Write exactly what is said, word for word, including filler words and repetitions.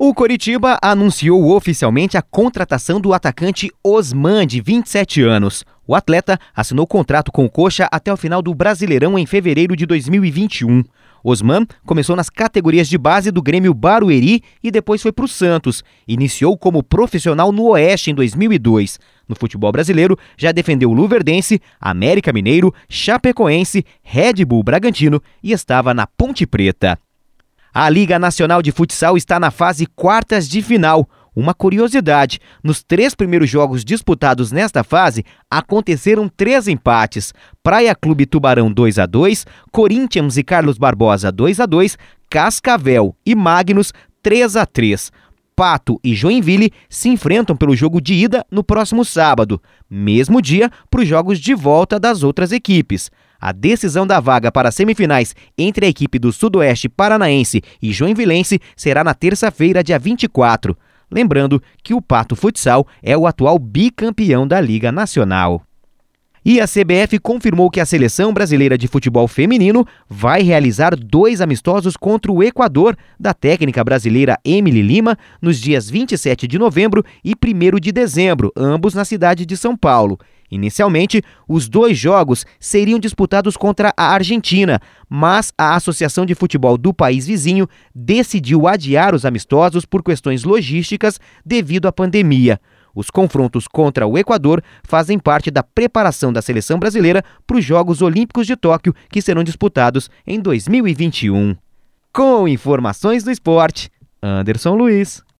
O Coritiba anunciou oficialmente a contratação do atacante Osman, de vinte e sete anos. O atleta assinou contrato com o Coxa até o final do Brasileirão em fevereiro de dois mil e vinte e um. Osman começou nas categorias de base do Grêmio Barueri e depois foi para o Santos. Iniciou como profissional no Oeste em dois mil e dois. No futebol brasileiro, já defendeu o Luverdense, América Mineiro, Chapecoense, Red Bull Bragantino e estava na Ponte Preta. A Liga Nacional de Futsal está na fase quartas de final. Uma curiosidade, nos três primeiros jogos disputados nesta fase, aconteceram três empates. Praia Clube Tubarão dois a dois, Corinthians e Carlos Barbosa dois a dois, Cascavel e Magnus três a três. Pato e Joinville se enfrentam pelo jogo de ida no próximo sábado, mesmo dia para os jogos de volta das outras equipes. A decisão da vaga para as semifinais entre a equipe do Sudoeste Paranaense e Joinvilense será na terça-feira, dia vinte e quatro. Lembrando que o Pato Futsal é o atual bicampeão da Liga Nacional. E a C B F confirmou que a Seleção Brasileira de Futebol Feminino vai realizar dois amistosos contra o Equador, da técnica brasileira Emily Lima, nos dias vinte e sete de novembro e primeiro de dezembro, ambos na cidade de São Paulo. Inicialmente, os dois jogos seriam disputados contra a Argentina, mas a Associação de Futebol do país vizinho decidiu adiar os amistosos por questões logísticas devido à pandemia. Os confrontos contra o Equador fazem parte da preparação da seleção brasileira para os Jogos Olímpicos de Tóquio, que serão disputados em dois mil e vinte e um. Com informações do esporte, Anderson Luiz.